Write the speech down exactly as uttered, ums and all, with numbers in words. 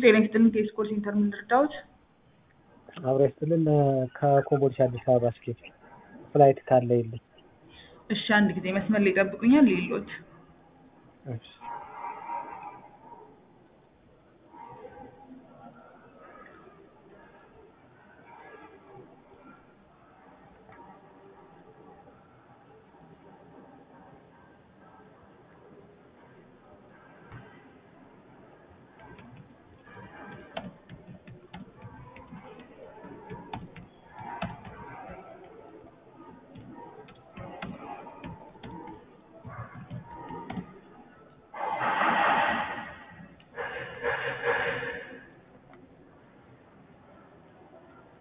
ጤና ይስጥልኝ ከስኮር ሴንተር ምን ልርዳዎት? አብሮ ይስጥልን ከኮምቦልቻ አዲስ አበባ እስኪ ፍላይት ካለ ይልኝ። እሺ አንድ ጊዜ መስመር ላይ ይጠብቁኛል ልይሎት። እሺ